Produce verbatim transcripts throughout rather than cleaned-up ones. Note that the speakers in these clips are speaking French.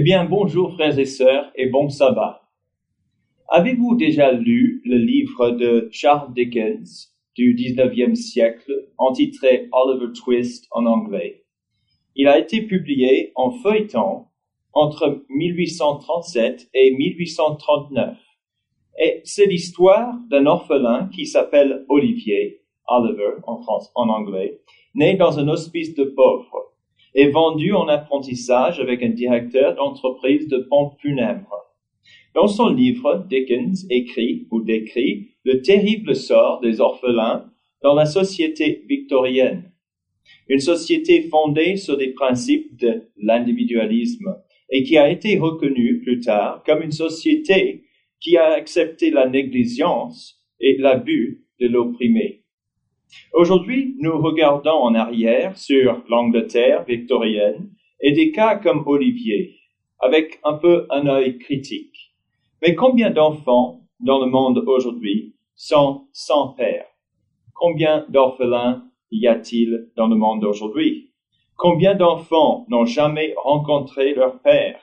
bien, bonjour frères et sœurs et bon sabbat. Avez-vous déjà lu le livre de Charles Dickens du dix-neuvième siècle, entitré Oliver Twist en anglais? Il a été publié en feuilleton entre mille huit cent trente-sept et mille huit cent trente-neuf. Et c'est l'histoire d'un orphelin qui s'appelle Olivier, Oliver en France, en anglais, né dans un hospice de pauvres et vendu en apprentissage avec un directeur d'entreprise de pompes funèbres. Dans son livre, Dickens écrit ou décrit le terrible sort des orphelins dans la société victorienne. Une société fondée sur des principes de l'individualisme et qui a été reconnue plus tard comme une société qui a accepté la négligence et l'abus de l'opprimé. Aujourd'hui, nous regardons en arrière sur l'Angleterre victorienne et des cas comme Olivier, avec un peu un œil critique. Mais combien d'enfants dans le monde aujourd'hui sont sans père? Combien d'orphelins y a-t-il dans le monde aujourd'hui? Combien d'enfants n'ont jamais rencontré leur père?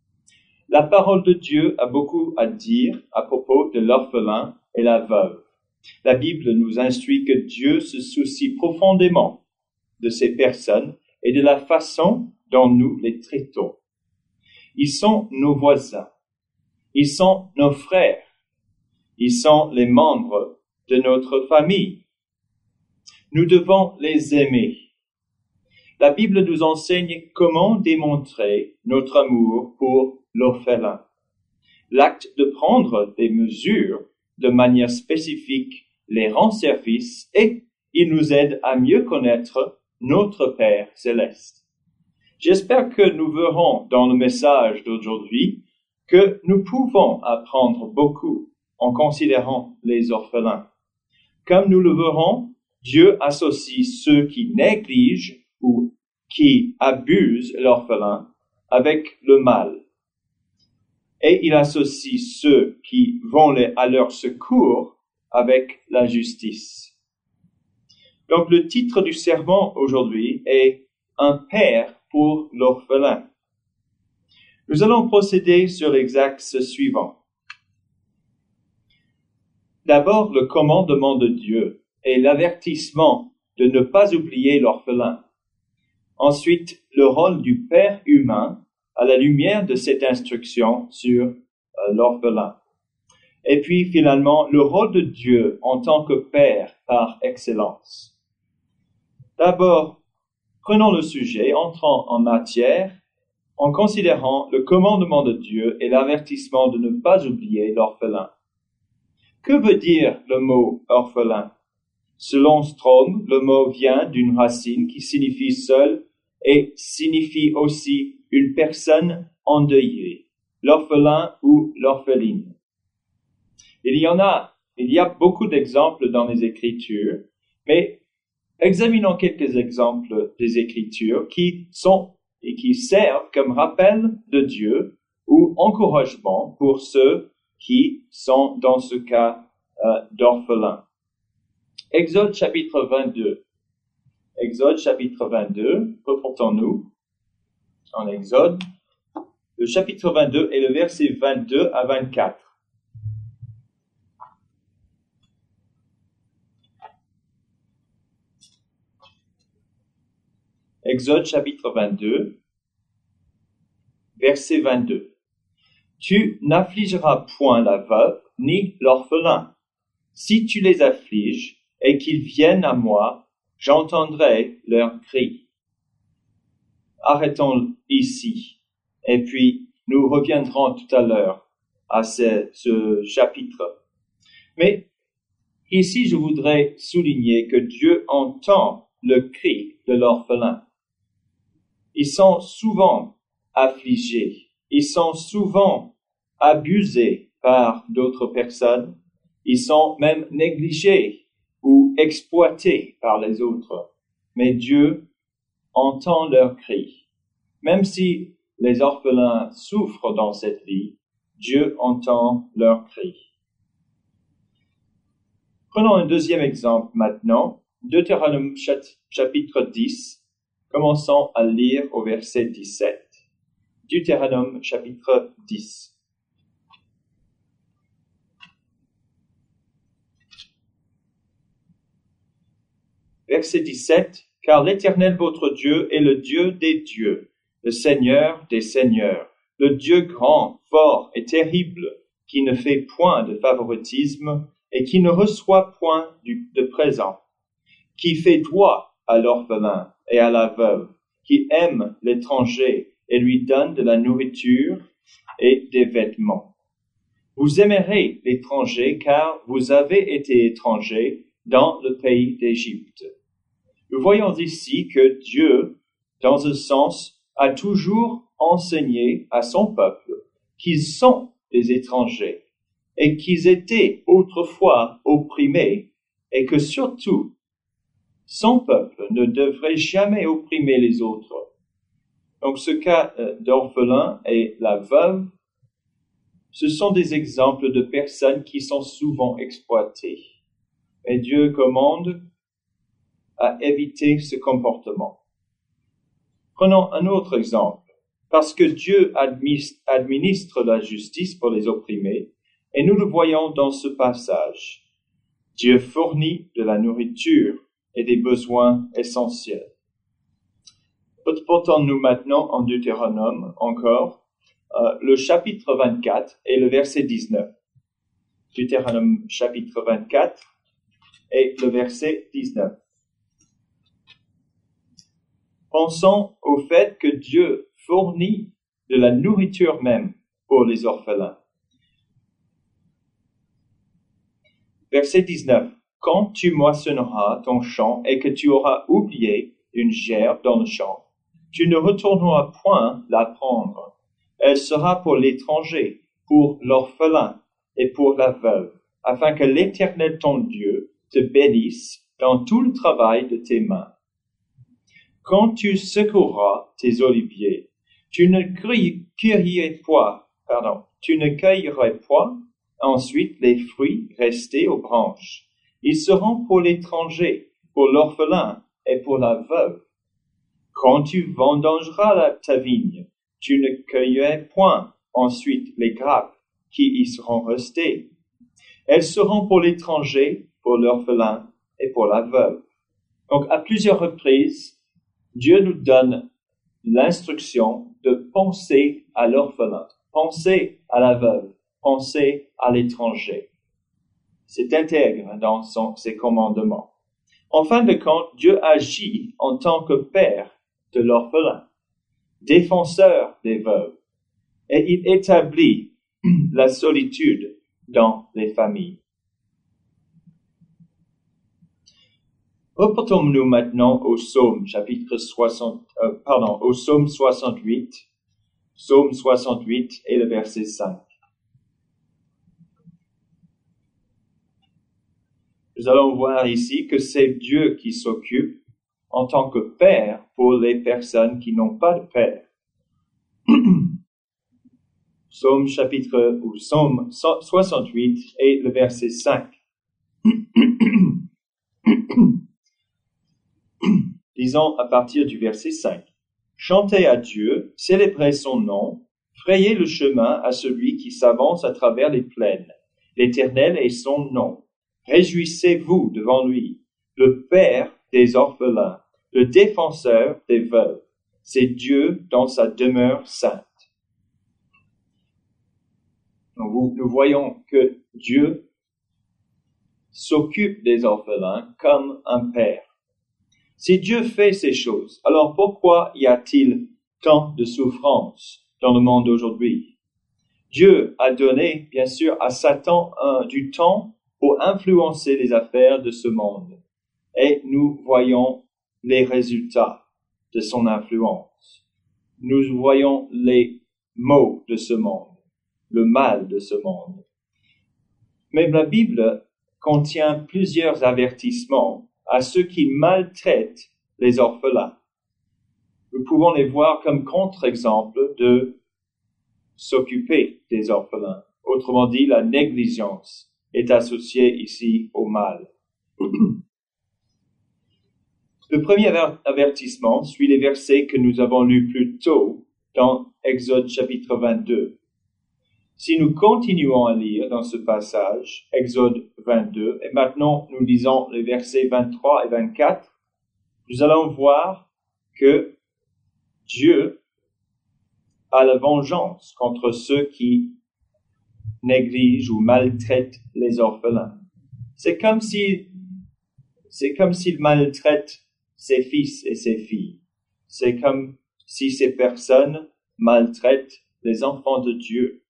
La parole de Dieu a beaucoup à dire à propos de l'orphelin et la veuve. La Bible nous instruit que Dieu se soucie profondément de ces personnes et de la façon dont nous les traitons. Ils sont nos voisins. Ils sont nos frères. Ils sont les membres de notre famille. Nous devons les aimer. La Bible nous enseigne comment démontrer notre amour pour l'orphelin. L'acte de prendre des mesures de manière spécifique les rend service et il nous aide à mieux connaître notre Père céleste. J'espère que nous verrons dans le message d'aujourd'hui que nous pouvons apprendre beaucoup en considérant les orphelins. Comme nous le verrons, Dieu associe ceux qui négligent ou qui abusent l'orphelin avec le mal. Et il associe ceux qui vont à leur secours avec la justice. Donc le titre du sermon aujourd'hui est « Un père pour l'orphelin ». Nous allons procéder sur les axes suivants. D'abord, le commandement de Dieu et l'avertissement de ne pas oublier l'orphelin. Ensuite, le rôle du père humain à la lumière de cette instruction sur euh, l'orphelin. Et puis, finalement, le rôle de Dieu en tant que père par excellence. D'abord, prenons le sujet, entrons en matière, en considérant le commandement de Dieu et l'avertissement de ne pas oublier l'orphelin. Que veut dire le mot orphelin? Selon Strong, le mot vient d'une racine qui signifie seul et signifie aussi une personne endeuillée, l'orphelin ou l'orpheline. Il y en a, il y a beaucoup d'exemples dans les Écritures, mais examinons quelques exemples des Écritures qui sont et qui servent comme rappel de Dieu ou encouragement pour ceux qui sont dans ce cas euh, d'orphelin. Exode chapitre vingt-deux. Exode chapitre vingt-deux, reportons-nous en Exode, le chapitre vingt-deux et le verset vingt-deux à vingt-quatre. Exode chapitre vingt-deux, verset vingt-deux. Tu n'affligeras point la veuve ni l'orphelin. Si tu les affliges et qu'ils viennent à moi, j'entendrai leurs cris. Arrêtons ici, et puis nous reviendrons tout à l'heure à ce, ce chapitre. Mais ici, je voudrais souligner que Dieu entend le cri de l'orphelin. Ils sont souvent affligés, ils sont souvent abusés par d'autres personnes, ils sont même négligés ou exploités par les autres. Mais Dieu entend leurs cris. Même si les orphelins souffrent dans cette vie, Dieu entend leurs cris. Prenons un deuxième exemple maintenant, Deutéronome chapitre dix. Commençons à lire au verset dix-sept. Deutéronome chapitre dix. Verset dix-sept. Car l'Éternel votre Dieu est le Dieu des dieux, le Seigneur des seigneurs, le Dieu grand, fort et terrible, qui ne fait point de favoritisme et qui ne reçoit point du, de présent, qui fait droit à l'orphelin et à la veuve, qui aime l'étranger et lui donne de la nourriture et des vêtements. Vous aimerez l'étranger car vous avez été étrangers dans le pays d'Égypte. Nous voyons ici que Dieu, dans un sens, a toujours enseigné à son peuple qu'ils sont des étrangers et qu'ils étaient autrefois opprimés et que surtout, son peuple ne devrait jamais opprimer les autres. Donc ce cas d'orphelin et la veuve, ce sont des exemples de personnes qui sont souvent exploitées. Et Dieu commande à éviter ce comportement. Prenons un autre exemple. Parce que Dieu administre la justice pour les opprimés, et nous le voyons dans ce passage. Dieu fournit de la nourriture et des besoins essentiels. Portons-nous maintenant en Deutéronome encore, euh, le chapitre vingt-quatre et le verset dix-neuf. Deutéronome chapitre vingt-quatre et le verset dix-neuf. Pensons au fait que Dieu fournit de la nourriture même pour les orphelins. Verset dix-neuf. Quand tu moissonneras ton champ et que tu auras oublié une gerbe dans le champ, tu ne retourneras point la prendre. Elle sera pour l'étranger, pour l'orphelin et pour la veuve, afin que l'Éternel ton Dieu te bénisse dans tout le travail de tes mains. Quand tu secoueras tes oliviers, tu ne cueilleras point, pardon, tu ne cueilleras point ensuite les fruits restés aux branches. Ils seront pour l'étranger, pour l'orphelin et pour la veuve. Quand tu vendangeras la, ta vigne, tu ne cueilleras point ensuite les grappes qui y seront restées. Elles seront pour l'étranger, pour l'orphelin et pour la veuve. Donc, à plusieurs reprises, Dieu nous donne l'instruction de penser à l'orphelin, penser à la veuve, penser à l'étranger. C'est intègre dans son, ses commandements. En fin de compte, Dieu agit en tant que père de l'orphelin, défenseur des veuves, et il établit la solitude dans les familles. Reportons-nous maintenant au psaume chapitre soixante, euh, pardon, au psaume soixante-huit, psaume soixante-huit et le verset cinq. Nous allons voir ici que c'est Dieu qui s'occupe en tant que père pour les personnes qui n'ont pas de père. Psaume chapitre, ou psaume soixante-huit et le verset cinq. Disons à partir du verset cinq. Chantez à Dieu, célébrez son nom, frayez le chemin à celui qui s'avance à travers les plaines. L'Éternel est son nom. Réjouissez-vous devant lui, le Père des orphelins, le défenseur des veuves. C'est Dieu dans sa demeure sainte. Nous, nous voyons que Dieu s'occupe des orphelins comme un père. Si Dieu fait ces choses, alors pourquoi y a-t-il tant de souffrance dans le monde aujourd'hui? Dieu a donné, bien sûr, à Satan un, du temps pour influencer les affaires de ce monde. Et nous voyons les résultats de son influence. Nous voyons les maux de ce monde, le mal de ce monde. Mais la Bible contient plusieurs avertissements à ceux qui maltraitent les orphelins. Nous pouvons les voir comme contre-exemple de s'occuper des orphelins. Autrement dit, la négligence est associée ici au mal. Le premier avertissement suit les versets que nous avons lus plus tôt dans Exode chapitre vingt-deux. Si nous continuons à lire dans ce passage, Exode vingt-deux, et maintenant nous lisons les versets vingt-trois et vingt-quatre, nous allons voir que Dieu a la vengeance contre ceux qui négligent ou maltraitent les orphelins. C'est comme si, c'est comme s'il maltraite ses fils et ses filles. C'est comme si ces personnes maltraitent les enfants de Dieu.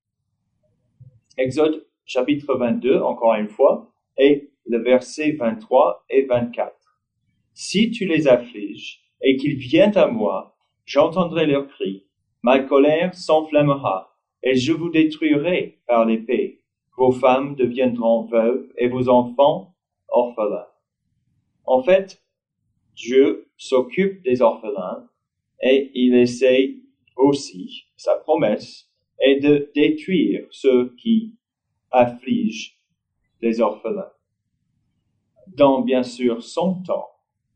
Exode chapitre vingt-deux, encore une fois, et le verset vingt-trois et vingt-quatre. Si tu les affliges et qu'ils viennent à moi, j'entendrai leurs cris. Ma colère s'enflammera et je vous détruirai par l'épée. Vos femmes deviendront veuves et vos enfants orphelins. En fait, Dieu s'occupe des orphelins et il essaye aussi, sa promesse est de détruire ceux qui affligent les orphelins, dans bien sûr son temps.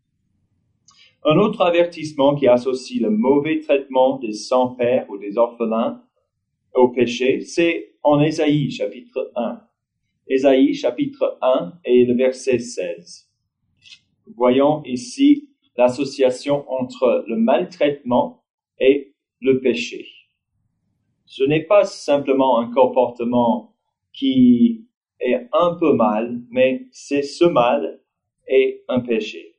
Un autre avertissement qui associe le mauvais traitement des sans-pères ou des orphelins au péché, c'est en Ésaïe chapitre un. Ésaïe chapitre un et le verset seize. Voyons ici l'association entre le maltraitement et le péché. Ce n'est pas simplement un comportement qui est un peu mal, mais c'est ce mal et un péché.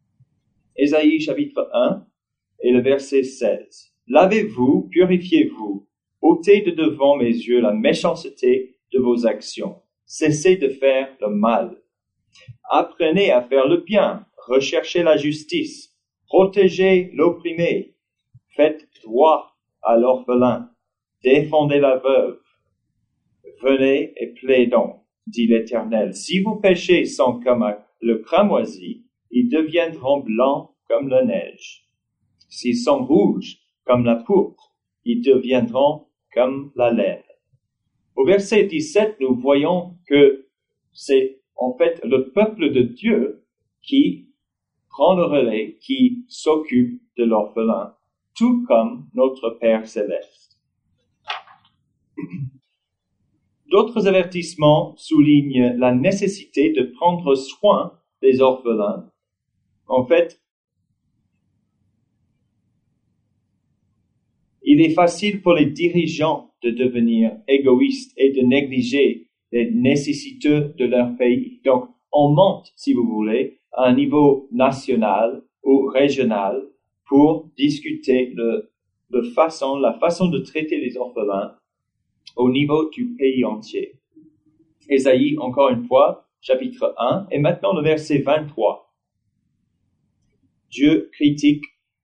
Ésaïe chapitre un et le verset seize. Lavez-vous, purifiez-vous, ôtez de devant mes yeux la méchanceté de vos actions. Cessez de faire le mal. Apprenez à faire le bien, recherchez la justice, protégez l'opprimé, faites droit à l'orphelin, défendez la veuve. Venez et plaidons, dit l'Éternel. Si vos péchés sont comme le cramoisi, ils deviendront blancs comme la neige. S'ils sont rouges comme la pourpre, ils deviendront comme la laine. Au verset dix-sept, nous voyons que c'est en fait le peuple de Dieu qui prend le relais, qui s'occupe de l'orphelin, tout comme notre Père céleste. D'autres avertissements soulignent la nécessité de prendre soin des orphelins. En fait, il est facile pour les dirigeants de devenir égoïstes et de négliger les nécessiteux de leur pays. Donc, on monte, si vous voulez, à un niveau national ou régional pour discuter le, le façon, la façon de traiter les orphelins au niveau du pays entier. Ésaïe, encore une fois, chapitre un, et maintenant le verset vingt-trois. Dieu critique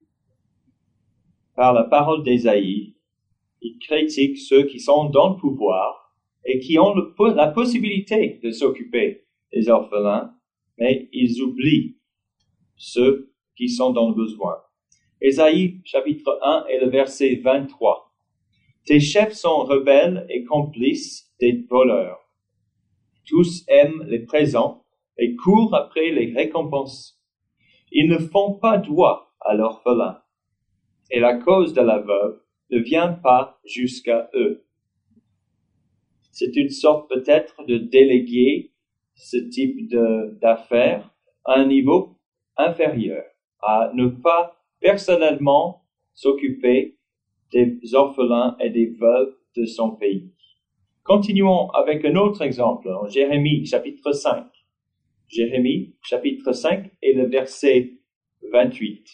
par la parole d'Ésaïe, il critique ceux qui sont dans le pouvoir et qui ont le, la possibilité de s'occuper des orphelins, mais ils oublient ceux qui sont dans le besoin. Ésaïe, chapitre un, et le verset vingt-trois. Tes chefs sont rebelles et complices des voleurs. Tous aiment les présents et courent après les récompenses. Ils ne font pas droit à l'orphelin, et la cause de la veuve ne vient pas jusqu'à eux. C'est une sorte peut-être de déléguer ce type de, d'affaires à un niveau inférieur, à ne pas personnellement s'occuper des orphelins et des veuves de son pays. Continuons avec un autre exemple, en Jérémie chapitre cinq. Jérémie chapitre cinq et le verset vingt-huit.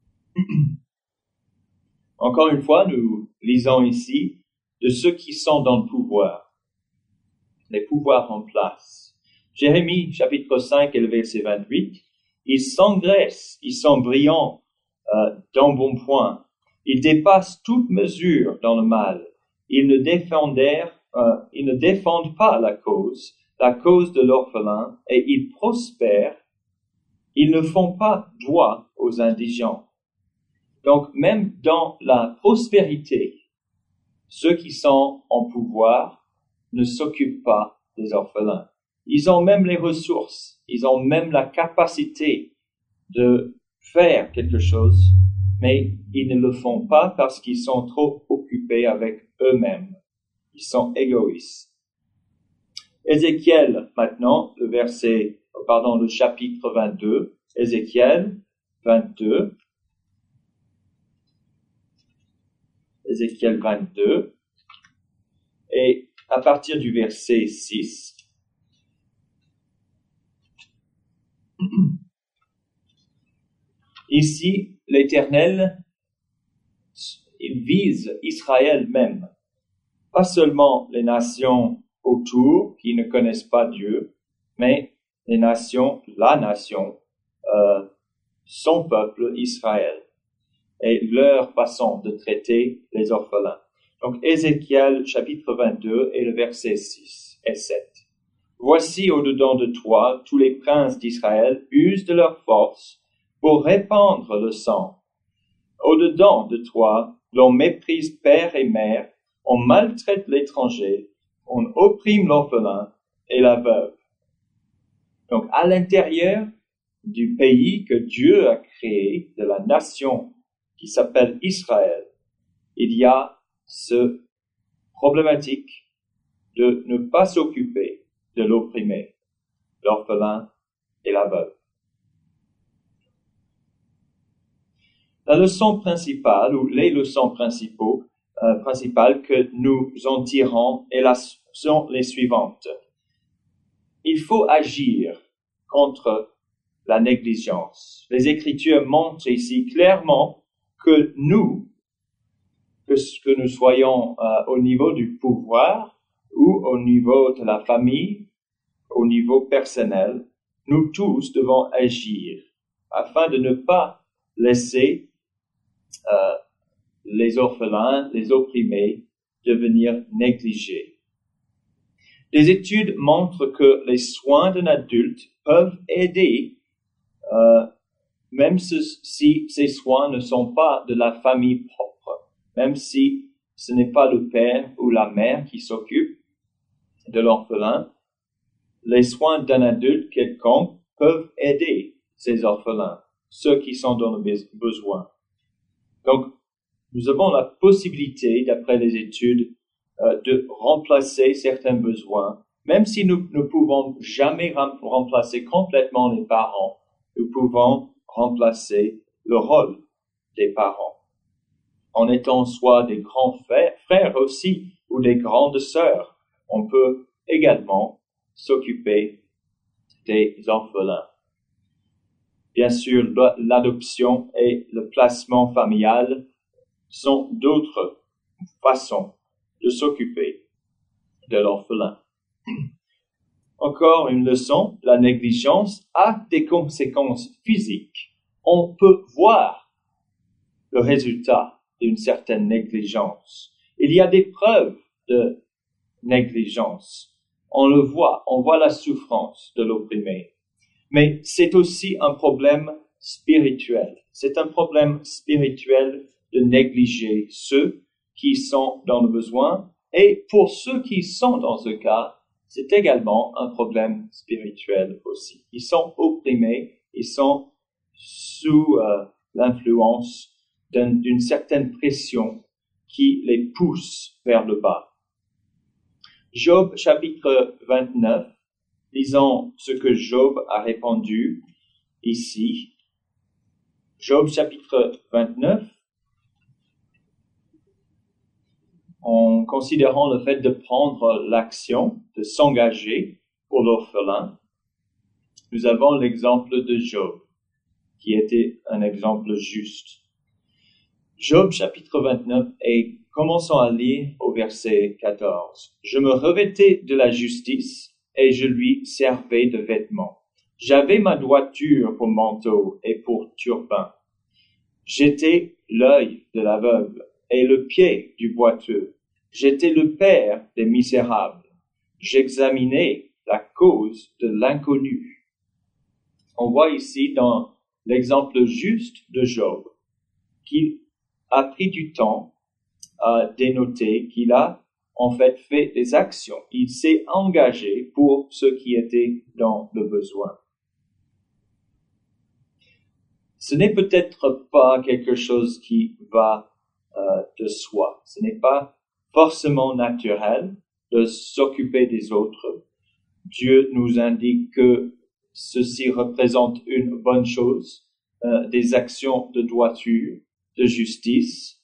Encore une fois, nous lisons ici de ceux qui sont dans le pouvoir, les pouvoirs en place. Jérémie chapitre cinq et le verset vingt-huit. Ils s'engraissent, ils sont brillants euh, d'embonpoint. Ils dépassent toute mesure dans le mal. Ils ne défendèrent, euh, ils ne défendent pas la cause, la cause de l'orphelin, et ils prospèrent. Ils ne font pas droit aux indigents. Donc, même dans la prospérité, ceux qui sont en pouvoir ne s'occupent pas des orphelins. Ils ont même les ressources, ils ont même la capacité de faire quelque chose, mais ils ne le font pas parce qu'ils sont trop occupés avec eux-mêmes. Ils sont égoïstes. Ézéchiel, maintenant, le verset, pardon, le chapitre vingt-deux, Ézéchiel vingt-deux, Ézéchiel vingt-deux, et à partir du verset six, ici, l'Éternel, il vise Israël même, pas seulement les nations autour qui ne connaissent pas Dieu, mais les nations, la nation, euh, son peuple Israël, et leur façon de traiter les orphelins. Donc, Ézéchiel, chapitre vingt-deux, et le verset six et sept. Voici au-dedans de toi, tous les princes d'Israël usent de leur force pour répandre le sang. Au-dedans de toi, l'on méprise père et mère, on maltraite l'étranger, on opprime l'orphelin et la veuve. Donc, à l'intérieur du pays que Dieu a créé, de la nation qui s'appelle Israël, il y a ce problématique de ne pas s'occuper de l'opprimé, l'orphelin et la veuve. La leçon principale, ou les leçons principaux, euh, principales que nous en tirons est la, sont les suivantes. Il faut agir contre la négligence. Les Écritures montrent ici clairement que nous, que, que nous soyons euh, au niveau du pouvoir ou au niveau de la famille, au niveau personnel, nous tous devons agir afin de ne pas laisser euh, les orphelins, les opprimés devenir négligés. Les études montrent que les soins d'un adulte peuvent aider, euh, même si ces soins ne sont pas de la famille propre, même si ce n'est pas le père ou la mère qui s'occupe de l'orphelin, les soins d'un adulte quelconque peuvent aider ces orphelins, ceux qui sont dans le besoin. Donc, nous avons la possibilité, d'après les études, euh, de remplacer certains besoins, même si nous ne pouvons jamais rem- remplacer complètement les parents, nous pouvons remplacer le rôle des parents. En étant soit des grands frères, frères aussi, ou des grandes sœurs, on peut également s'occuper des orphelins. Bien sûr, l'adoption et le placement familial sont d'autres façons de s'occuper de l'orphelin. Encore une leçon, la négligence a des conséquences physiques. On peut voir le résultat d'une certaine négligence. Il y a des preuves de négligence. On le voit, on voit la souffrance de l'opprimé. Mais c'est aussi un problème spirituel. C'est un problème spirituel de négliger ceux qui sont dans le besoin. Et pour ceux qui sont dans ce cas, c'est également un problème spirituel aussi. Ils sont opprimés, ils sont sous euh, l'influence d'un, d'une certaine pression qui les pousse vers le bas. Job chapitre vingt-neuf, lisons ce que Job a répondu ici. Job chapitre vingt-neuf, en considérant le fait de prendre l'action, de s'engager pour l'orphelin, nous avons l'exemple de Job, qui était un exemple juste. Job chapitre vingt-neuf, et commençons à lire au verset quatorze. « Je me revêtais de la justice, et je lui servais de vêtements. J'avais ma droiture pour manteau et pour turban. J'étais l'œil de l'aveugle et le pied du boiteux. J'étais le père des misérables. J'examinais la cause de l'inconnu. » On voit ici dans l'exemple juste de Job qu'il a pris du temps à dénoter, qu'il a en fait fait des actions. Il s'est engagé pour ceux qui étaient dans le besoin. ce n'est peut-être pas quelque chose qui va euh, de soi. Ce n'est pas forcément naturel de s'occuper des autres. Dieu nous indique que ceci représente une bonne chose, euh, des actions de droiture, de justice.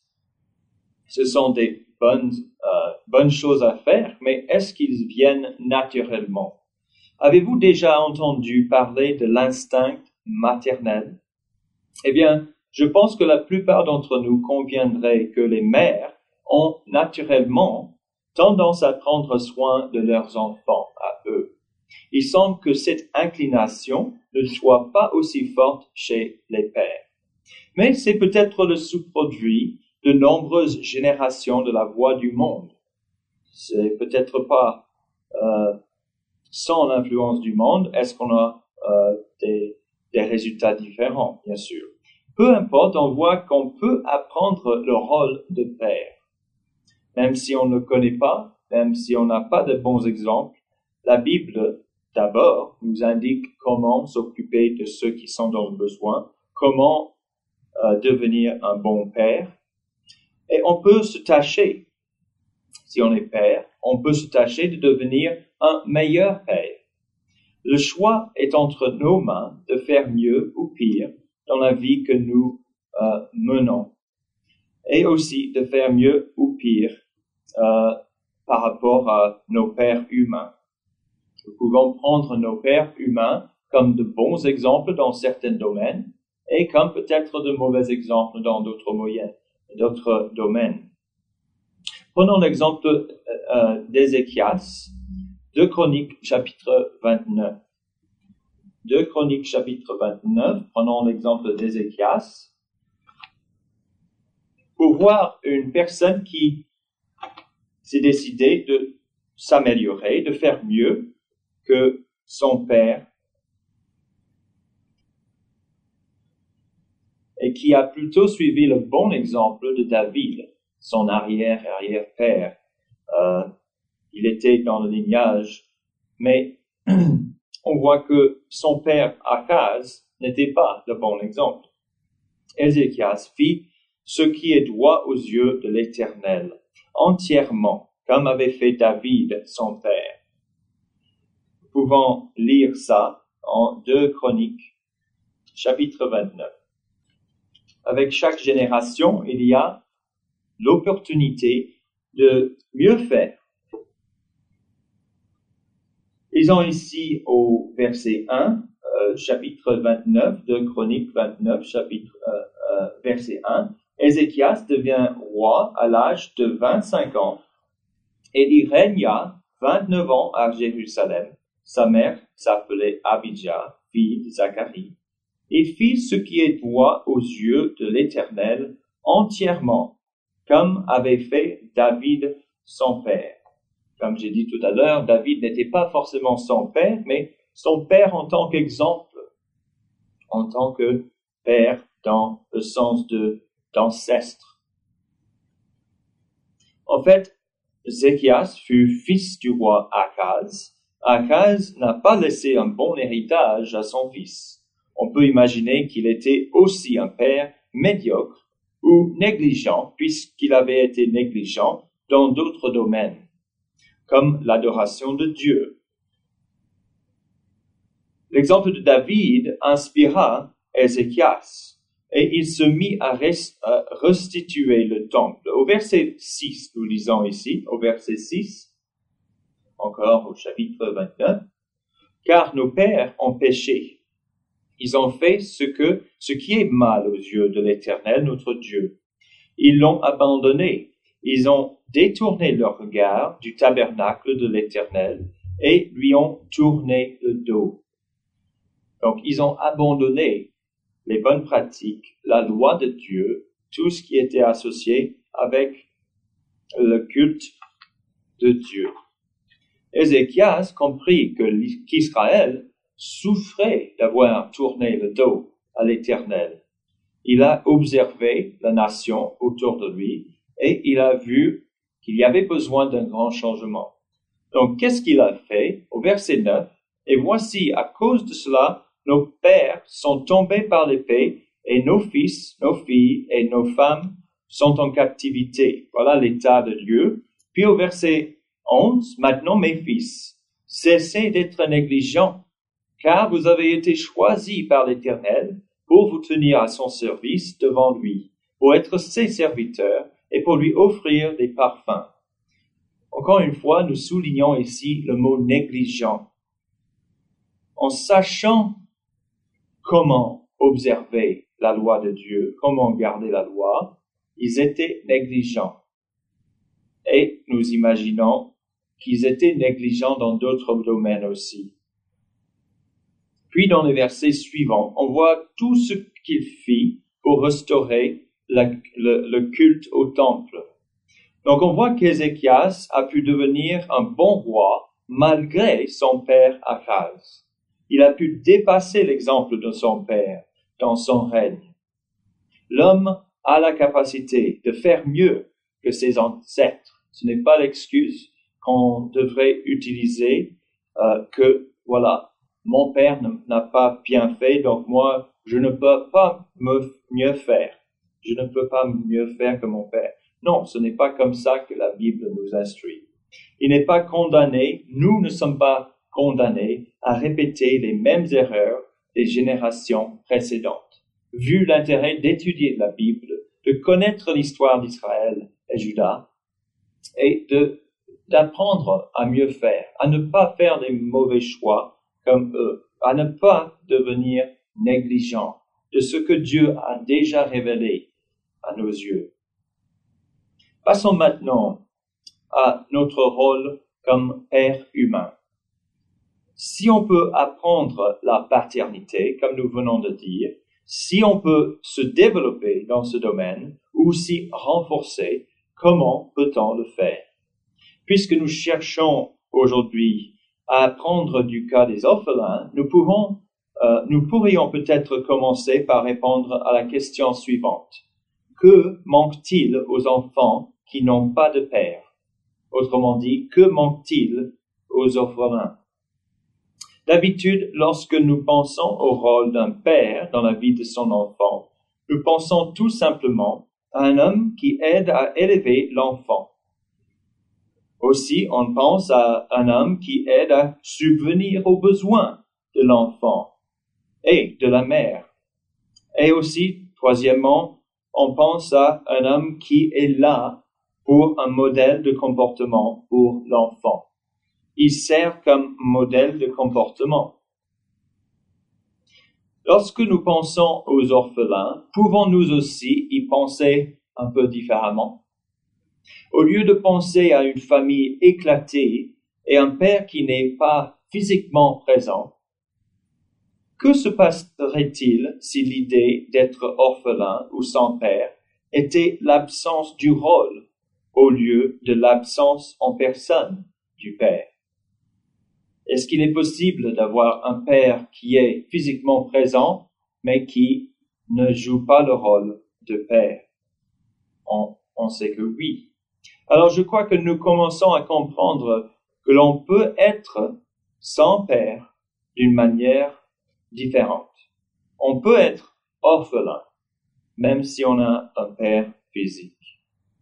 Ce sont des bonnes, euh, bonnes choses à faire, mais est-ce qu'ils viennent naturellement? Avez-vous déjà entendu parler de l'instinct maternel? Eh bien, je pense que la plupart d'entre nous conviendraient que les mères ont naturellement tendance à prendre soin de leurs enfants à eux. Il semble que cette inclination ne soit pas aussi forte chez les pères. Mais c'est peut-être le sous-produit de nombreuses générations de la voix du monde. C'est peut-être pas euh, sans l'influence du monde, est-ce qu'on a euh, des, des résultats différents, bien sûr. Peu importe, on voit qu'on peut apprendre le rôle de père. Même si on ne connaît pas, même si on n'a pas de bons exemples, la Bible, d'abord, nous indique comment s'occuper de ceux qui sont dans le besoin, comment euh, devenir un bon père. Et on peut se tâcher, si on est père, on peut se tâcher de devenir un meilleur père. Le choix est entre nos mains de faire mieux ou pire dans la vie que nous euh, menons, et aussi de faire mieux ou pire euh, par rapport à nos pères humains. Nous pouvons prendre nos pères humains comme de bons exemples dans certains domaines et comme peut-être de mauvais exemples dans d'autres moyens, d'autres domaines. Prenons l'exemple euh, d'Ézéchias, deux Chroniques chapitre vingt-neuf. deux Chroniques chapitre vingt-neuf, prenons l'exemple d'Ézéchias, pour voir une personne qui s'est décidée de s'améliorer, de faire mieux que son père, et qui a plutôt suivi le bon exemple de David, son arrière-arrière-père. Euh, il était dans le lignage, mais on voit que son père Achaz n'était pas le bon exemple. Ézéchias fit ce qui est droit aux yeux de l'Éternel, entièrement, comme avait fait David, son père. Nous pouvons lire ça en deux Chroniques, chapitre vingt-neuf. Avec chaque génération, il y a l'opportunité de mieux faire. Ils ont ici au verset un, euh, chapitre vingt-neuf, de Chroniques vingt-neuf, chapitre euh, euh, verset un. Ézéchias devient roi à l'âge de vingt-cinq ans et il régna vingt-neuf ans à Jérusalem. Sa mère s'appelait Abijah, fille de Zacharie. Il fit ce qui est droit aux yeux de l'Éternel entièrement, comme avait fait David son père. Comme j'ai dit tout à l'heure, David n'était pas forcément son père, mais son père en tant qu'exemple, en tant que père dans le sens de d'ancêtre. En fait, Ézéchias fut fils du roi Achaz. Achaz n'a pas laissé un bon héritage à son fils. On peut imaginer qu'il était aussi un père médiocre ou négligent, puisqu'il avait été négligent dans d'autres domaines, comme l'adoration de Dieu. L'exemple de David inspira Ézéchias, et il se mit à, rest, à restituer le temple. Au verset six, nous lisons ici, au verset six, encore au chapitre vingt-neuf, « Car nos pères ont péché. Ils ont fait ce que, ce qui est mal aux yeux de l'Éternel, notre Dieu. Ils l'ont abandonné. Ils ont détourné leur regard du tabernacle de l'Éternel et lui ont tourné le dos. » Donc, ils ont abandonné les bonnes pratiques, la loi de Dieu, tout ce qui était associé avec le culte de Dieu. Ézéchias comprit que qu'Israël souffrait d'avoir tourné le dos à l'Éternel. Il a observé la nation autour de lui et il a vu qu'il y avait besoin d'un grand changement. Donc, qu'est-ce qu'il a fait? Au verset neuf, « Et voici, à cause de cela, nos pères sont tombés par l'épée et nos fils, nos filles et nos femmes sont en captivité. Voilà l'état de Dieu. Puis au verset onze, maintenant mes fils, cessez d'être négligents, car vous avez été choisis par l'Éternel pour vous tenir à son service devant lui, pour être ses serviteurs et pour lui offrir des parfums. Encore une fois, nous soulignons ici le mot négligent. En sachant comment observer la loi de Dieu, comment garder la loi, ils étaient négligents. Et nous imaginons qu'ils étaient négligents dans d'autres domaines aussi. Puis dans les versets suivants, on voit tout ce qu'il fit pour restaurer la, le, le culte au temple. Donc on voit qu'Ézéchias a pu devenir un bon roi malgré son père Achaz. Il a pu dépasser l'exemple de son père dans son règne. L'homme a la capacité de faire mieux que ses ancêtres. Ce n'est pas l'excuse qu'on devrait utiliser euh, que, voilà, mon père n'a pas bien fait, donc moi, je ne peux pas me mieux faire. Je ne peux pas mieux faire que mon père. Non, ce n'est pas comme ça que la Bible nous instruit. Il n'est pas condamné, nous ne sommes pas condamnés à répéter les mêmes erreurs des générations précédentes. Vu l'intérêt d'étudier la Bible, de connaître l'histoire d'Israël et Juda, et de, d'apprendre à mieux faire, à ne pas faire des mauvais choix comme eux, à ne pas devenir négligent de ce que Dieu a déjà révélé à nos yeux. Passons maintenant à notre rôle comme père humain. Si on peut apprendre la paternité, comme nous venons de dire, si on peut se développer dans ce domaine ou s'y renforcer, comment peut-on le faire? Puisque nous cherchons aujourd'hui à apprendre du cas des orphelins, nous pouvons, euh, nous pourrions peut-être commencer par répondre à la question suivante. Que manque-t-il aux enfants qui n'ont pas de père? Autrement dit, que manque-t-il aux orphelins? D'habitude, lorsque nous pensons au rôle d'un père dans la vie de son enfant, nous pensons tout simplement à un homme qui aide à élever l'enfant. Aussi, on pense à un homme qui aide à subvenir aux besoins de l'enfant et de la mère. Et aussi, troisièmement, on pense à un homme qui est là pour un modèle de comportement pour l'enfant. Il sert comme modèle de comportement. Lorsque nous pensons aux orphelins, pouvons-nous aussi y penser un peu différemment? Au lieu de penser à une famille éclatée et un père qui n'est pas physiquement présent, que se passerait-il si l'idée d'être orphelin ou sans père était l'absence du rôle au lieu de l'absence en personne du père? Est-ce qu'il est possible d'avoir un père qui est physiquement présent, mais qui ne joue pas le rôle de père? On, on sait que oui. Alors je crois que nous commençons à comprendre que l'on peut être sans père d'une manière différente. On peut être orphelin, même si on a un père physique,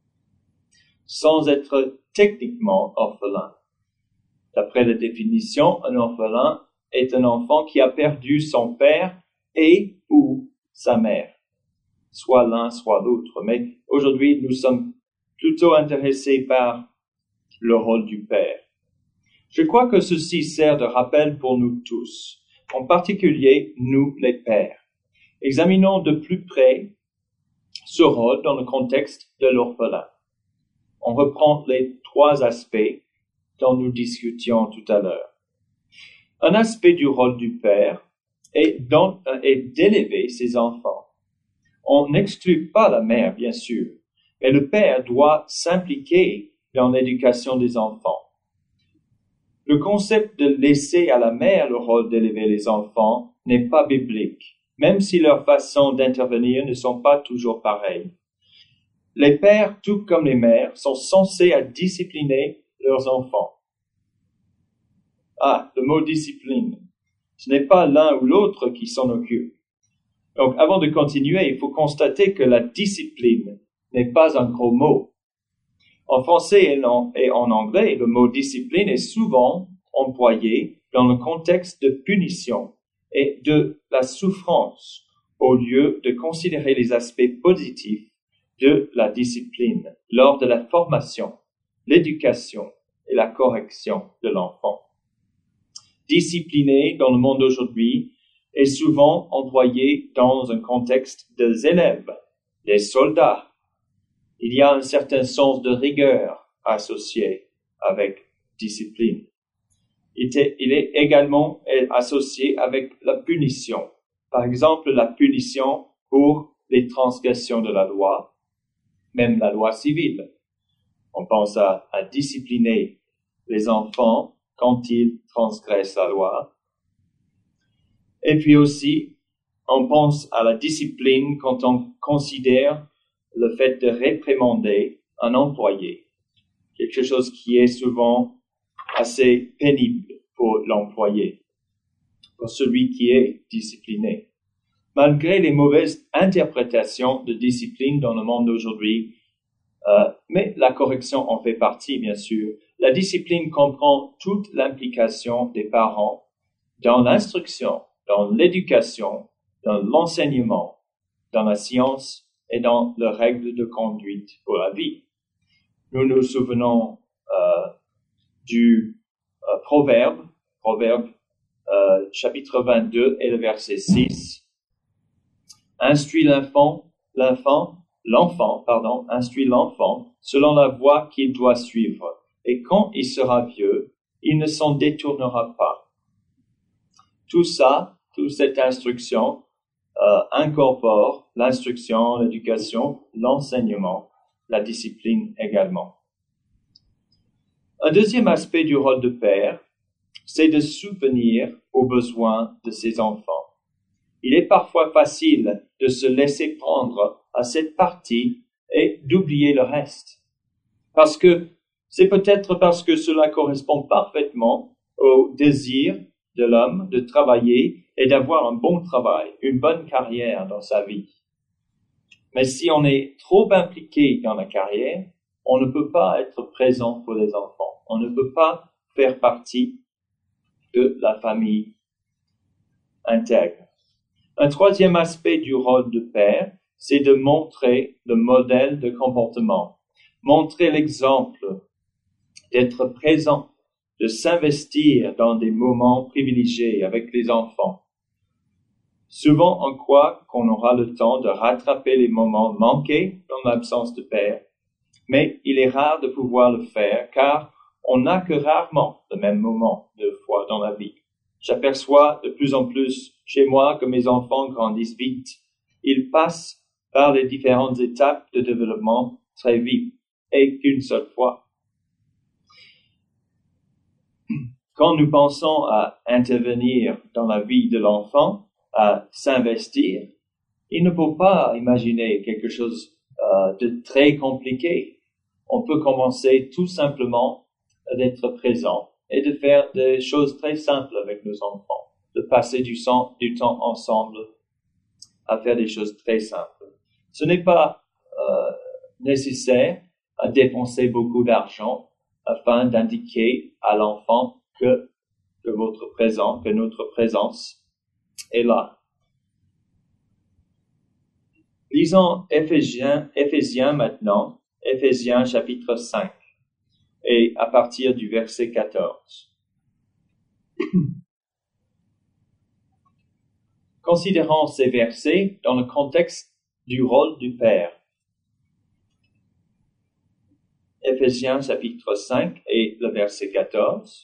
sans être techniquement orphelin. D'après la définition, un orphelin est un enfant qui a perdu son père et ou sa mère, soit l'un, soit l'autre. Mais aujourd'hui, nous sommes plutôt intéressés par le rôle du père. Je crois que ceci sert de rappel pour nous tous, en particulier nous les pères. Examinons de plus près ce rôle dans le contexte de l'orphelin. On reprend les trois aspects dont nous discutions tout à l'heure. Un aspect du rôle du père est, est d'élever ses enfants. On n'exclut pas la mère, bien sûr, mais le père doit s'impliquer dans l'éducation des enfants. Le concept de laisser à la mère le rôle d'élever les enfants n'est pas biblique, même si leurs façons d'intervenir ne sont pas toujours pareilles. Les pères, tout comme les mères, sont censés à discipliner leurs enfants. Ah, le mot discipline. Ce n'est pas l'un ou l'autre qui s'en occupe. Donc, avant de continuer, il faut constater que la discipline n'est pas un gros mot. En français et en, et en anglais, le mot discipline est souvent employé dans le contexte de punition et de la souffrance, au lieu de considérer les aspects positifs de la discipline lors de la formation, l'éducation et la correction de l'enfant. Discipliner dans le monde d'aujourd'hui est souvent employé dans un contexte des élèves, des soldats. Il y a un certain sens de rigueur associé avec discipline. Il est, il est également associé avec la punition. Par exemple, la punition pour les transgressions de la loi, même la loi civile. On pense à, à discipliner les enfants quand ils transgressent la loi. Et puis aussi, on pense à la discipline quand on considère le fait de réprimander un employé. Quelque chose qui est souvent assez pénible pour l'employé, pour celui qui est discipliné. Malgré les mauvaises interprétations de discipline dans le monde d'aujourd'hui, euh, mais la correction en fait partie, bien sûr, la discipline comprend toute l'implication des parents dans l'instruction, dans l'éducation, dans l'enseignement, dans la science et dans les règles de conduite pour la vie. Nous nous souvenons euh, du euh, proverbe, proverbe euh, chapitre vingt-deux et le verset six. Instruis l'enfant, l'enfant, l'enfant, pardon, instruis l'enfant selon la voie qu'il doit suivre, et quand il sera vieux, il ne s'en détournera pas. Tout ça, toute cette instruction euh, incorpore l'instruction, l'éducation, l'enseignement, la discipline également. Un deuxième aspect du rôle de père, c'est de subvenir aux besoins de ses enfants. Il est parfois facile de se laisser prendre à cette partie et d'oublier le reste. Parce que c'est peut-être parce que cela correspond parfaitement au désir de l'homme de travailler et d'avoir un bon travail, une bonne carrière dans sa vie. Mais si on est trop impliqué dans la carrière, on ne peut pas être présent pour les enfants. On ne peut pas faire partie de la famille intègre. Un troisième aspect du rôle de père, c'est de montrer le modèle de comportement, montrer l'exemple, d'être présent, de s'investir dans des moments privilégiés avec les enfants. Souvent, on croit qu'on aura le temps de rattraper les moments manqués dans l'absence de père, mais il est rare de pouvoir le faire car on n'a que rarement le même moment deux fois dans la vie. J'aperçois de plus en plus chez moi que mes enfants grandissent vite. Ils passent par les différentes étapes de développement très vite et qu'une seule fois. Quand nous pensons à intervenir dans la vie de l'enfant, à s'investir, il ne faut pas imaginer quelque chose euh, de très compliqué. On peut commencer tout simplement d'être présent et de faire des choses très simples avec nos enfants, de passer du, sang, du temps ensemble à faire des choses très simples. Ce n'est pas euh, nécessaire à dépenser beaucoup d'argent afin d'indiquer à l'enfant que, que votre présent, que notre présence est là. Lisons Éphésiens, Éphésiens maintenant, Éphésiens chapitre cinq, et à partir du verset quatorze. Considérons ces versets dans le contexte du rôle du Père. Éphésiens chapitre cinq et le verset quatorze.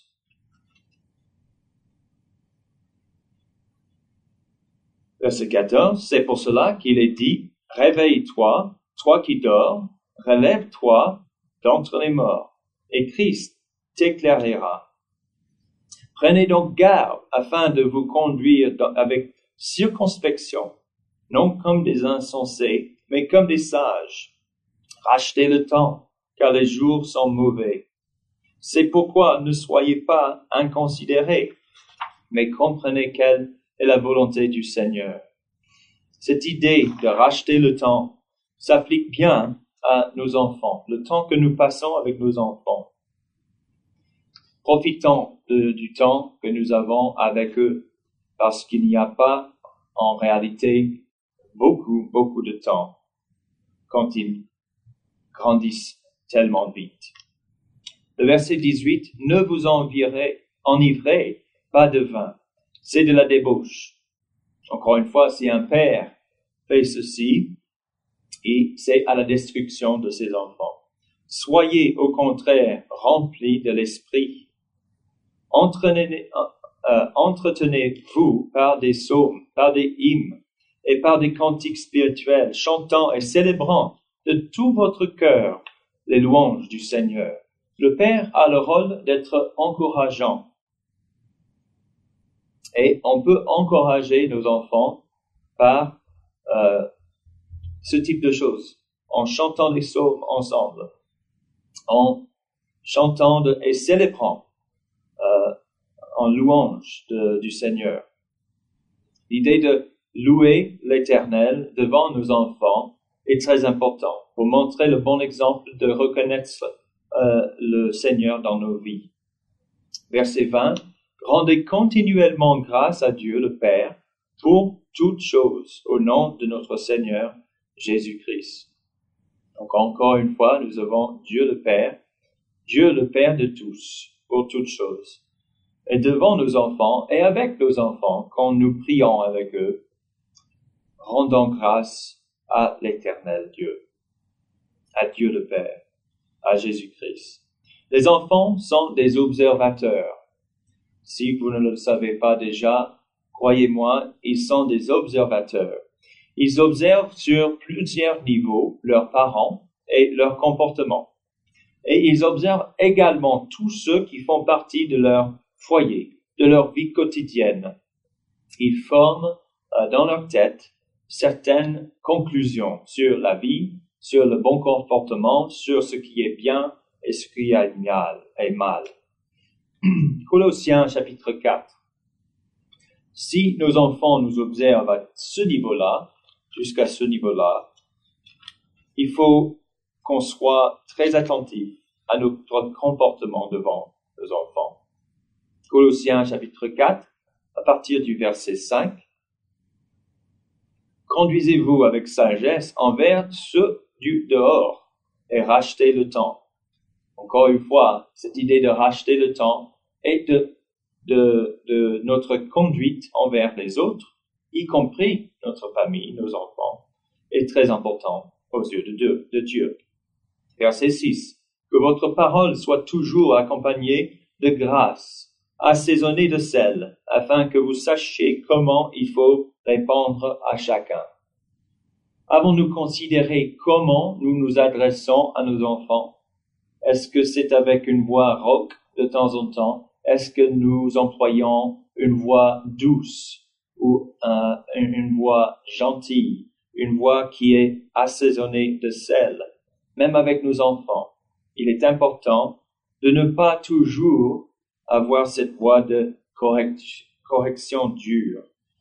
Verset quatorze, c'est pour cela qu'il est dit, « Réveille-toi, toi qui dors, relève-toi d'entre les morts, et Christ t'éclairera. Prenez donc garde afin de vous conduire dans, avec circonspection, non comme des insensés, mais comme des sages. Rachetez le temps, car les jours sont mauvais. C'est pourquoi ne soyez pas inconsidérés, mais comprenez quelle est la volonté du Seigneur. Cette idée de racheter le temps s'applique bien à nos enfants, le temps que nous passons avec nos enfants. Profitons de, du temps que nous avons avec eux, parce qu'il n'y a pas en réalité beaucoup, beaucoup de temps quand ils grandissent tellement vite. Le verset dix-huit, « Ne vous envivrez, enivrez pas de vin, c'est de la débauche. » Encore une fois, si un père fait ceci, et c'est à la destruction de ses enfants. Soyez au contraire remplis de l'esprit. Entretenez, euh, entretenez-vous par des psaumes, par des hymnes et par des cantiques spirituels, chantant et célébrant de tout votre cœur les louanges du Seigneur. Le Père a le rôle d'être encourageant. Et on peut encourager nos enfants par euh, ce type de choses, en chantant les psaumes ensemble, en chantant de, et célébrant euh, en louange de, du Seigneur. L'idée de louer l'Éternel devant nos enfants est très importante pour montrer le bon exemple de reconnaître euh, le Seigneur dans nos vies. Verset vingt, « Rendez continuellement grâce à Dieu le Père pour toutes choses au nom de notre Seigneur Jésus-Christ. » Donc encore une fois, nous avons Dieu le Père, Dieu le Père de tous, pour toutes choses. Et devant nos enfants et avec nos enfants, quand nous prions avec eux, rendons grâce à l'Éternel Dieu, à Dieu le Père, à Jésus-Christ. Les enfants sont des observateurs. Si vous ne le savez pas déjà, croyez-moi, ils sont des observateurs. Ils observent sur plusieurs niveaux leurs parents et leur comportement. Et ils observent également tous ceux qui font partie de leur foyer, de leur vie quotidienne. Ils forment euh, dans leur tête certaines conclusions sur la vie, sur le bon comportement, sur ce qui est bien et ce qui est mal. Colossiens chapitre quatre. Si nos enfants nous observent à ce niveau-là, jusqu'à ce niveau-là, il faut qu'on soit très attentif à notre comportement devant nos enfants. Colossiens chapitre quatre, à partir du verset cinq. Conduisez-vous avec sagesse envers ceux du dehors et rachetez le temps. Encore une fois, cette idée de racheter le temps et de, de, de notre conduite envers les autres, y compris notre famille, nos enfants, est très important aux yeux de Dieu. De Dieu. Verset six. Que votre parole soit toujours accompagnée de grâce, assaisonnée de sel, afin que vous sachiez comment il faut répondre à chacun. Avons-nous considéré comment nous nous adressons à nos enfants? Est-ce que c'est avec une voix rauque de temps en temps? Est-ce que nous employons une voix douce ou un, une voix gentille, une voix qui est assaisonnée de sel? Même avec nos enfants, il est important de ne pas toujours avoir cette voix de correction, correction dure.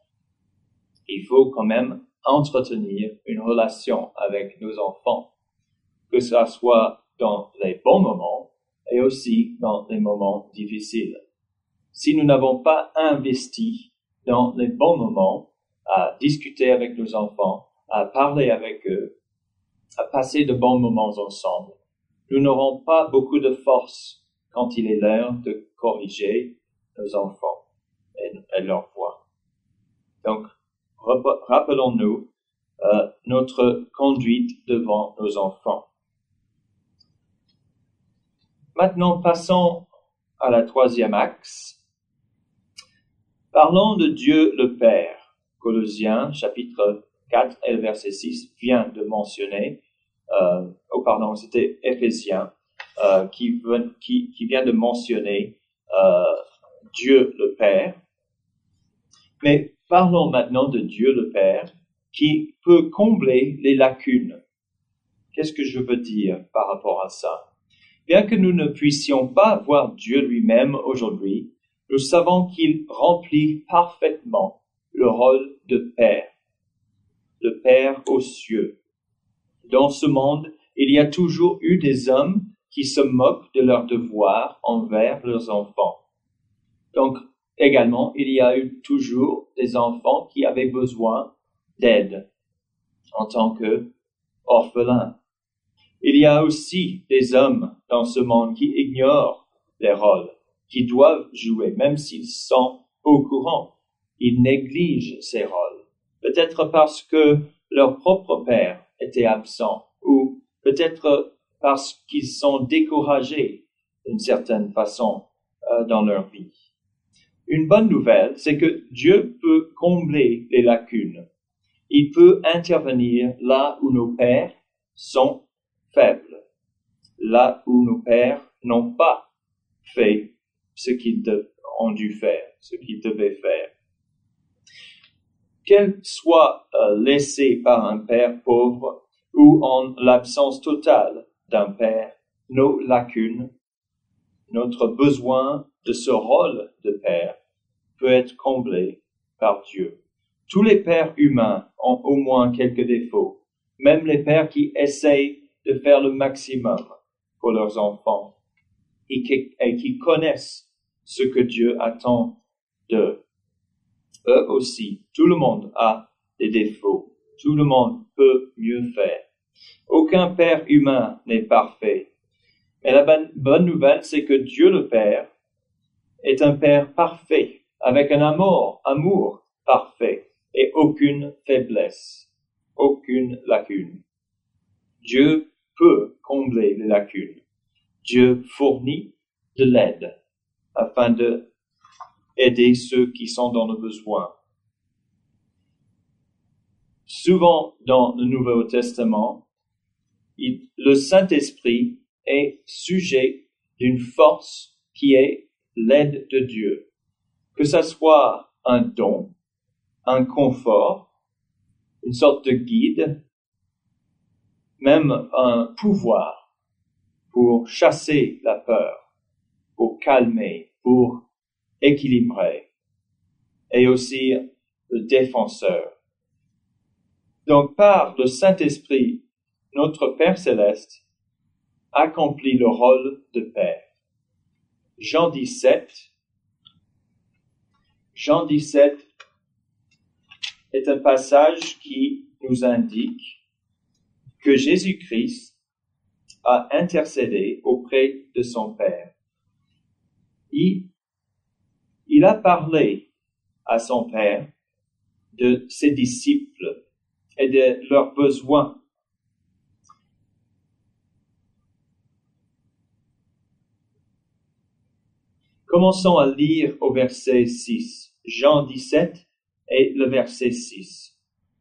Il faut quand même entretenir une relation avec nos enfants, que ce soit dans les bons moments et aussi dans les moments difficiles. Si nous n'avons pas investi dans les bons moments à discuter avec nos enfants, à parler avec eux, à passer de bons moments ensemble, nous n'aurons pas beaucoup de force quand il est l'heure de corriger nos enfants et, et leur voix. Donc, rappelons-nous euh, notre conduite devant nos enfants. Maintenant, passons à la troisième axe. Parlons de Dieu le Père. Colossiens, chapitre quatre et verset six, vient de mentionner, euh, oh pardon, c'était Éphésiens, euh, qui, qui, qui vient de mentionner euh, Dieu le Père. Mais parlons maintenant de Dieu le Père, qui peut combler les lacunes. Qu'est-ce que je veux dire par rapport à ça? Bien que nous ne puissions pas voir Dieu lui-même aujourd'hui, nous savons qu'il remplit parfaitement le rôle de Père. le Père aux cieux. Dans ce monde, il y a toujours eu des hommes qui se moquent de leurs devoirs envers leurs enfants. Donc, également, il y a eu toujours des enfants qui avaient besoin d'aide en tant qu'orphelins. Il y a aussi des hommes dans ce monde qui ignorent les rôles qu'ils doivent jouer, même s'ils sont au courant. Ils négligent ces rôles. Peut-être parce que leur propre père était absent, ou peut-être parce qu'ils sont découragés d'une certaine façon euh, dans leur vie. Une bonne nouvelle, c'est que Dieu peut combler les lacunes. Il peut intervenir là où nos pères sont faibles, là où nos pères n'ont pas fait ce qu'ils de- ont dû faire, ce qu'ils devaient faire. Qu'elle soit euh, laissée par un père pauvre ou en l'absence totale d'un père, nos lacunes, notre besoin de ce rôle de père peut être comblé par Dieu. Tous les pères humains ont au moins quelques défauts, même les pères qui essayent de faire le maximum pour leurs enfants et qui, et qui connaissent ce que Dieu attend d'eux. Eux aussi, tout le monde a des défauts. Tout le monde peut mieux faire. Aucun père humain n'est parfait. Mais la bonne, bonne nouvelle, c'est que Dieu le Père est un Père parfait, avec un amour, amour parfait et aucune faiblesse, aucune lacune. Dieu peut combler les lacunes. Dieu fournit de l'aide afin de aider ceux qui sont dans le besoin. Souvent dans le Nouveau Testament, il, le Saint-Esprit est sujet d'une force qui est l'aide de Dieu. Que ça soit un don, un confort, une sorte de guide, même un pouvoir pour chasser la peur, pour calmer, pour équilibrer, et aussi le défenseur. Donc, par le Saint-Esprit, notre Père Céleste accomplit le rôle de Père. Jean dix-sept, Jean dix-sept est un passage qui nous indique que Jésus-Christ a intercédé auprès de son Père. Il, il a parlé à son Père de ses disciples et de leurs besoins. Commençons à lire au verset six. Jean dix-sept et le verset six.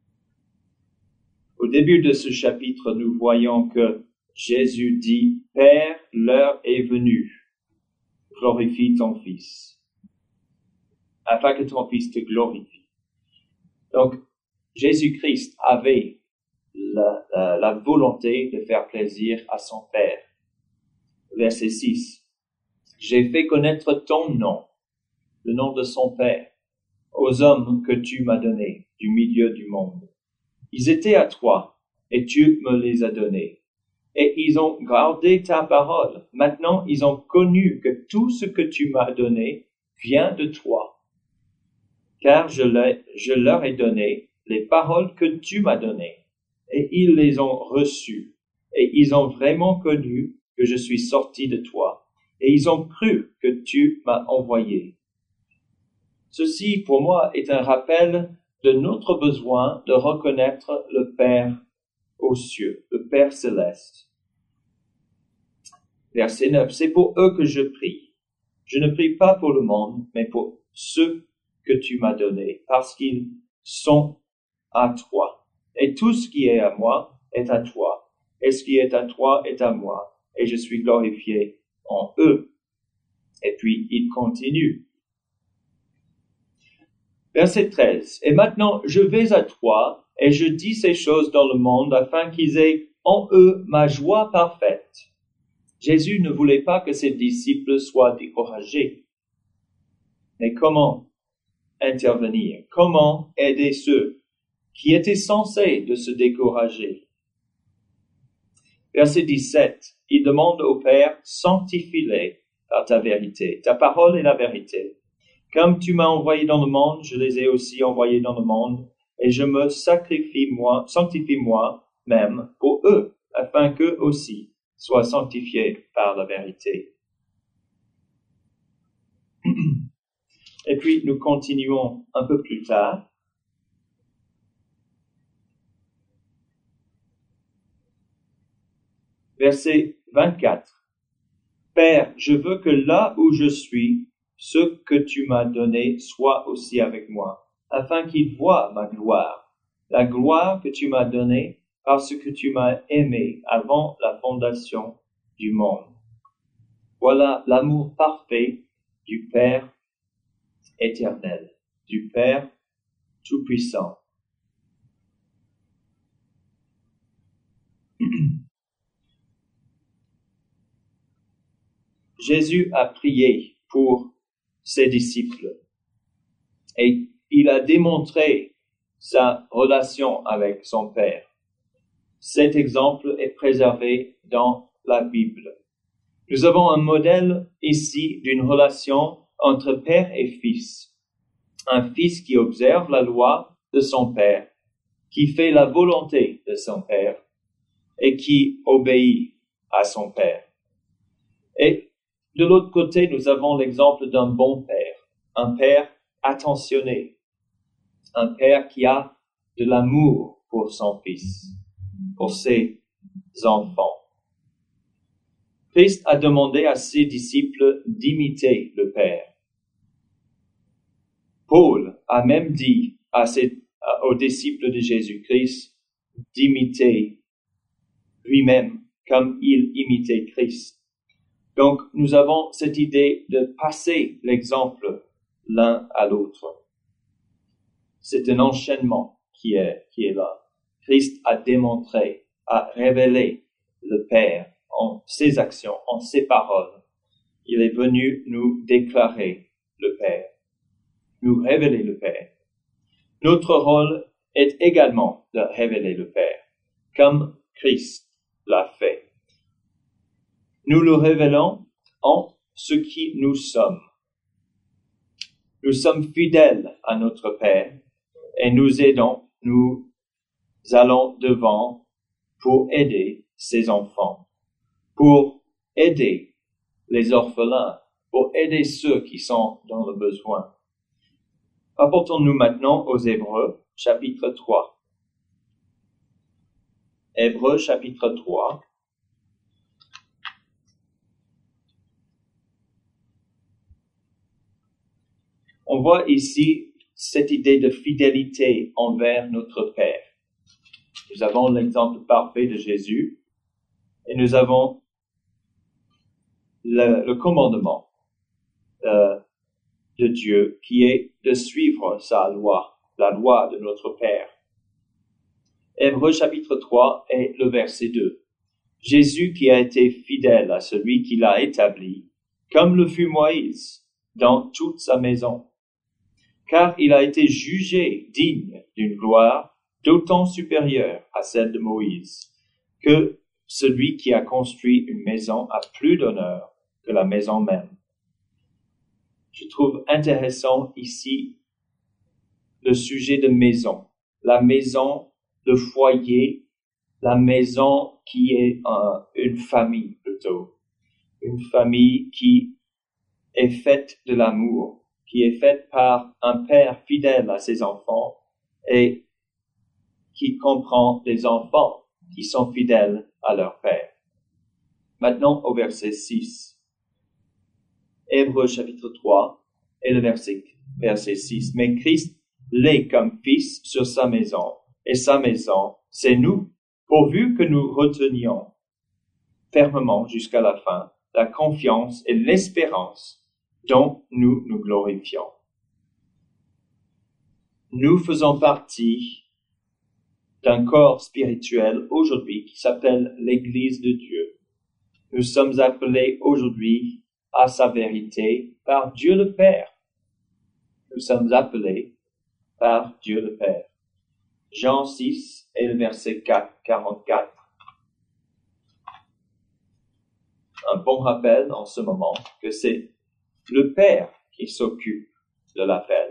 Au début de ce chapitre, nous voyons que Jésus dit, « Père, l'heure est venue, glorifie ton Fils, afin que ton Fils te glorifie. » Donc, Jésus-Christ avait la, la, la volonté de faire plaisir à son Père. Verset six. J'ai fait connaître ton nom, le nom de son Père, aux hommes que tu m'as donnés du milieu du monde. Ils étaient à toi, et tu me les as donnés. Et ils ont gardé ta parole. Maintenant, ils ont connu que tout ce que tu m'as donné vient de toi. Car je, je leur ai donné les paroles que tu m'as données, et ils les ont reçues. Et ils ont vraiment connu que je suis sorti de toi. Et ils ont cru que tu m'as envoyé. Ceci, pour moi, est un rappel de notre besoin de reconnaître le Père aux cieux, le Père céleste. Verset neuf. C'est pour eux que je prie. Je ne prie pas pour le monde, mais pour ceux que tu m'as donnés, parce qu'ils sont à toi. Et tout ce qui est à moi est à toi. Et ce qui est à toi est à moi. Et je suis glorifié en eux. Et puis, il continue. Verset treize. Et maintenant, je vais à toi, et je dis ces choses dans le monde, afin qu'ils aient en eux ma joie parfaite. Jésus ne voulait pas que ses disciples soient découragés. Mais comment intervenir? Comment aider ceux qui étaient censés de se décourager. Verset dix-sept, il demande au Père, sanctifie-les par ta vérité. Ta parole est la vérité. Comme tu m'as envoyé dans le monde, je les ai aussi envoyés dans le monde, et je me sacrifie moi, sanctifie moi-même pour eux, afin qu'eux aussi soient sanctifiés par la vérité. Et puis, nous continuons un peu plus tard. Verset vingt-quatre. Père, je veux que là où je suis, ce que tu m'as donné soit aussi avec moi, afin qu'ils voient ma gloire, la gloire que tu m'as donnée parce que tu m'as aimé avant la fondation du monde. Voilà l'amour parfait du Père éternel, du Père tout-puissant. Jésus a prié pour ses disciples et il a démontré sa relation avec son Père. Cet exemple est préservé dans la Bible. Nous avons un modèle ici d'une relation entre père et fils. Un fils qui observe la loi de son père, qui fait la volonté de son père et qui obéit à son père. Et de l'autre côté, nous avons l'exemple d'un bon père, un père attentionné, un père qui a de l'amour pour son fils, pour ses enfants. Christ a demandé à ses disciples d'imiter le Père. Paul a même dit à ses, aux disciples de Jésus-Christ d'imiter lui-même comme il imitait Christ. Donc, nous avons cette idée de passer l'exemple l'un à l'autre. C'est un enchaînement qui est, qui est là. Christ a démontré, a révélé le Père en ses actions, en ses paroles. Il est venu nous déclarer le Père, nous révéler le Père. Notre rôle est également de révéler le Père, comme Christ l'a fait. Nous le révélons en ce qui nous sommes. Nous sommes fidèles à notre Père et nous aidons, nous allons devant pour aider ses enfants, pour aider les orphelins, pour aider ceux qui sont dans le besoin. Rapportons-nous maintenant aux Hébreux, chapitre trois. Hébreux, chapitre trois. On voit ici cette idée de fidélité envers notre Père. Nous avons l'exemple parfait de Jésus et nous avons le, le commandement euh, de Dieu qui est de suivre sa loi, la loi de notre Père. Hébreux chapitre trois et le verset deux. Jésus qui a été fidèle à celui qui l'a établi, comme le fut Moïse, dans toute sa maison. Car il a été jugé digne d'une gloire d'autant supérieure à celle de Moïse, que celui qui a construit une maison a plus d'honneur que la maison même. Je trouve intéressant ici le sujet de maison, la maison, le foyer, la maison qui est euh, une famille plutôt, une famille qui est faite de l'amour, qui est faite par un père fidèle à ses enfants et qui comprend les enfants qui sont fidèles à leur père. Maintenant au verset six. Hébreux chapitre trois et le verset, verset six. Mais Christ l'est comme fils sur sa maison, et sa maison, c'est nous, pourvu que nous retenions fermement jusqu'à la fin la confiance et l'espérance dont nous nous glorifions. Nous faisons partie d'un corps spirituel aujourd'hui qui s'appelle l'Église de Dieu. Nous sommes appelés aujourd'hui à sa vérité par Dieu le Père. Nous sommes appelés par Dieu le Père. Jean six et le verset quarante-quatre. Un bon rappel en ce moment que c'est le Père qui s'occupe de l'appel.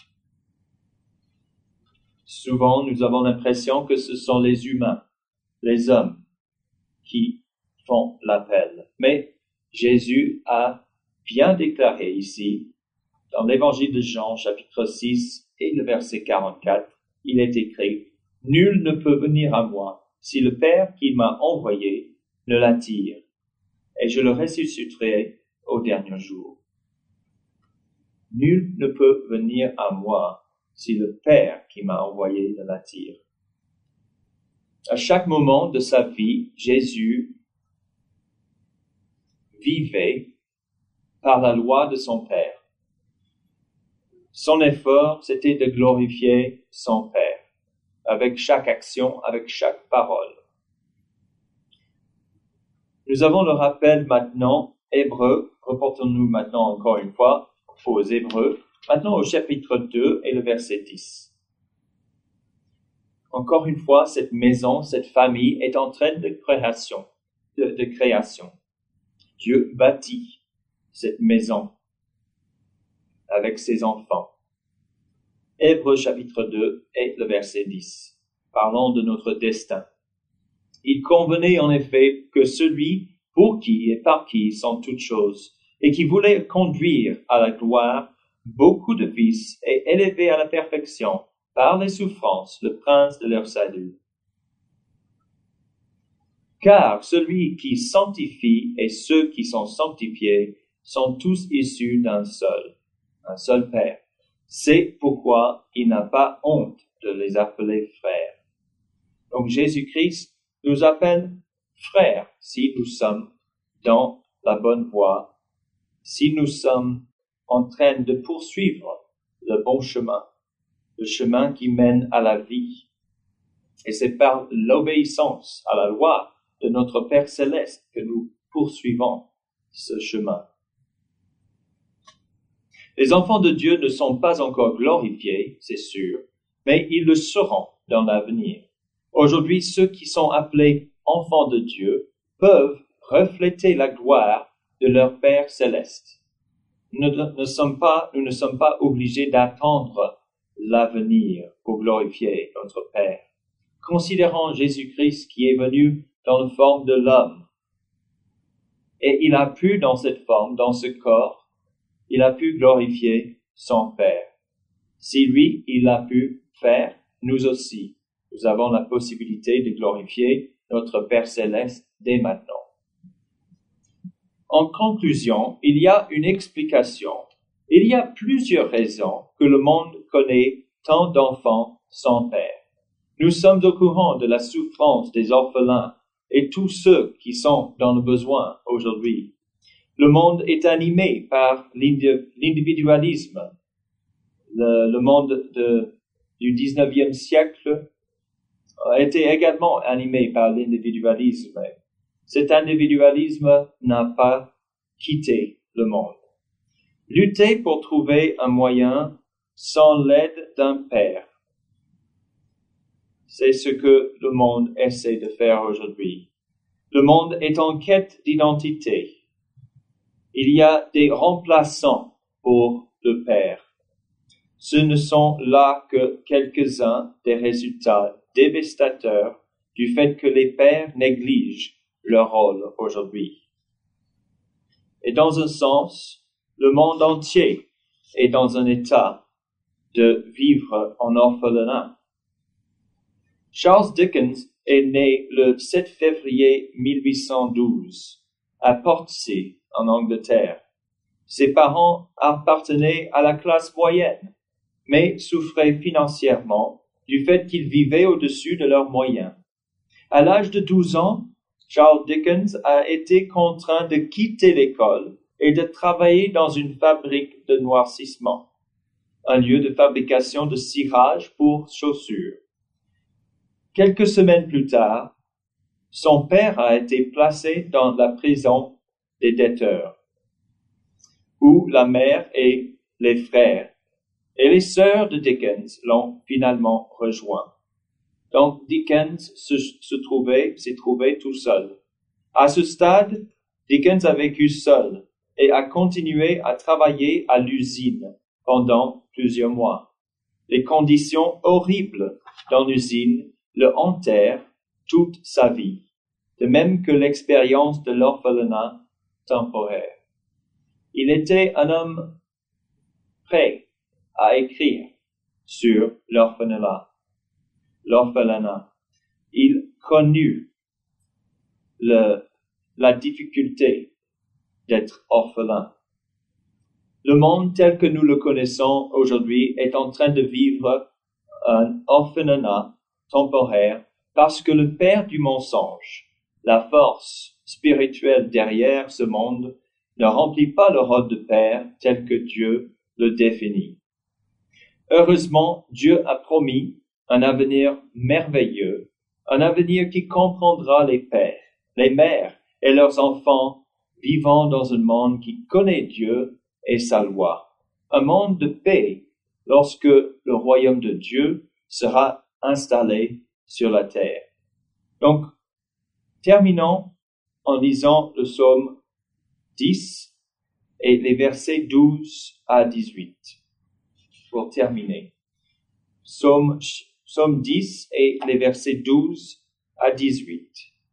Souvent, nous avons l'impression que ce sont les humains, les hommes, qui font l'appel. Mais Jésus a bien déclaré ici, dans l'évangile de Jean, chapitre six et le verset quarante-quatre, il est écrit, « Nul ne peut venir à moi si le Père qui m'a envoyé ne l'attire, et je le ressusciterai au dernier jour. » Nul ne peut venir à moi si le Père qui m'a envoyé ne l'attire. À chaque moment de sa vie, Jésus vivait par la loi de son Père. Son effort, c'était de glorifier son Père, avec chaque action, avec chaque parole. Nous avons le rappel maintenant, Hébreux, reportons-nous maintenant encore une fois aux Hébreux, maintenant au chapitre deux et le verset dix. Encore une fois, cette maison, cette famille est en train de création, de, de création. Dieu bâtit cette maison avec ses enfants. Hébreux chapitre deux et le verset dix. Parlons de notre destin. Il convenait en effet que celui pour qui et par qui sont toutes choses, et qui voulait conduire à la gloire beaucoup de fils et élever à la perfection par les souffrances le prince de leur salut. Car celui qui sanctifie et ceux qui sont sanctifiés sont tous issus d'un seul, un seul Père. C'est pourquoi il n'a pas honte de les appeler frères. Donc Jésus-Christ nous appelle frères si nous sommes dans la bonne voie, si nous sommes en train de poursuivre le bon chemin, le chemin qui mène à la vie. Et c'est par l'obéissance à la loi de notre Père céleste que nous poursuivons ce chemin. Les enfants de Dieu ne sont pas encore glorifiés, c'est sûr, mais ils le seront dans l'avenir. Aujourd'hui, ceux qui sont appelés enfants de Dieu peuvent refléter la gloire de leur Père céleste. Nous ne sommes pas, nous ne sommes pas obligés d'attendre l'avenir pour glorifier notre Père. Considérons Jésus-Christ qui est venu dans la forme de l'homme. Et il a pu, dans cette forme, dans ce corps, il a pu glorifier son Père. Si lui, il l'a pu faire, nous aussi, nous avons la possibilité de glorifier notre Père céleste dès maintenant. En conclusion, il y a une explication. Il y a plusieurs raisons que le monde connaît tant d'enfants sans père. Nous sommes au courant de la souffrance des orphelins et tous ceux qui sont dans le besoin aujourd'hui. Le monde est animé par l'individualisme. Le, le monde de, du dix-neuvième siècle a été également animé par l'individualisme. Cet individualisme n'a pas quitté le monde. Lutter pour trouver un moyen sans l'aide d'un père. C'est ce que le monde essaie de faire aujourd'hui. Le monde est en quête d'identité. Il y a des remplaçants pour le Père. Ce ne sont là que quelques-uns des résultats dévastateurs du fait que les pères négligent leur rôle aujourd'hui. Et dans un sens, le monde entier est dans un état de vivre en orphelinat. Charles Dickens est né le sept février mille huit cent douze à Portsea, en Angleterre. Ses parents appartenaient à la classe moyenne, mais souffraient financièrement du fait qu'ils vivaient au-dessus de leurs moyens. À l'âge de douze ans, Charles Dickens a été contraint de quitter l'école et de travailler dans une fabrique de noircissement, un lieu de fabrication de cirage pour chaussures. Quelques semaines plus tard, son père a été placé dans la prison des déteurs, où la mère et les frères et les sœurs de Dickens l'ont finalement rejoint. Donc Dickens se, se trouvait, s'est trouvé tout seul. À ce stade, Dickens a vécu seul et a continué à travailler à l'usine pendant plusieurs mois. Les conditions horribles dans l'usine le hantèrent toute sa vie, de même que l'expérience de l'orphelinat temporaire. Il était un homme prêt à écrire sur l'orphelinat. L'orphelinat. Il connut le, la difficulté d'être orphelin. Le monde tel que nous le connaissons aujourd'hui est en train de vivre un orphelinat temporaire parce que le père du mensonge, la force spirituelle derrière ce monde, ne remplit pas le rôle de père tel que Dieu le définit. Heureusement, Dieu a promis un avenir merveilleux, un avenir qui comprendra les pères, les mères et leurs enfants vivant dans un monde qui connaît Dieu et sa loi, un monde de paix lorsque le royaume de Dieu sera installé sur la terre. Donc, terminons en lisant le psaume dix et les versets douze à dix-huit. Pour terminer. Psaume, psaume dix et les versets douze à dix-huit.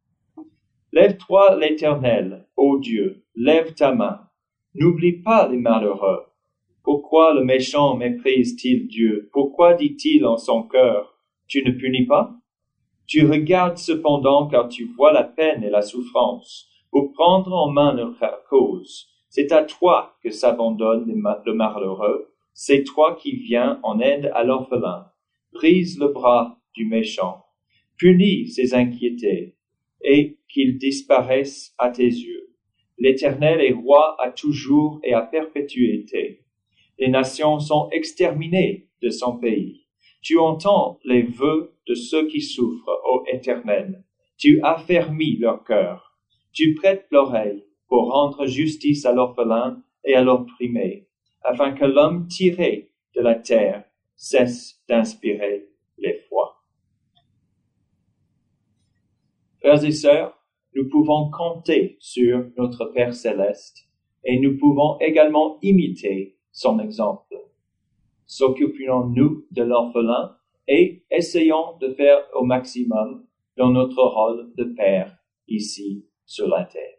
Lève-toi l'Éternel, ô Dieu, lève ta main. N'oublie pas les malheureux. Pourquoi le méchant méprise-t-il Dieu? Pourquoi dit-il en son cœur, tu ne punis pas? Tu regardes cependant car tu vois la peine et la souffrance, pour prendre en main leur cause. C'est à toi que s'abandonne le malheureux, c'est toi qui viens en aide à l'orphelin. Brise le bras du méchant, punis ses inquiétés, et qu'ils disparaissent à tes yeux. L'Éternel est roi à toujours et à perpétuité. Les nations sont exterminées de son pays. Tu entends les vœux de ceux qui souffrent, ô Éternel. Tu affermis leur cœur. Tu prêtes l'oreille pour rendre justice à l'orphelin et à l'opprimé, afin que l'homme tiré de la terre cesse d'inspirer l'effroi. Frères et sœurs, nous pouvons compter sur notre Père céleste et nous pouvons également imiter son exemple. S'occupons-nous de l'orphelin et essayons de faire au maximum dans notre rôle de Père ici sur la terre.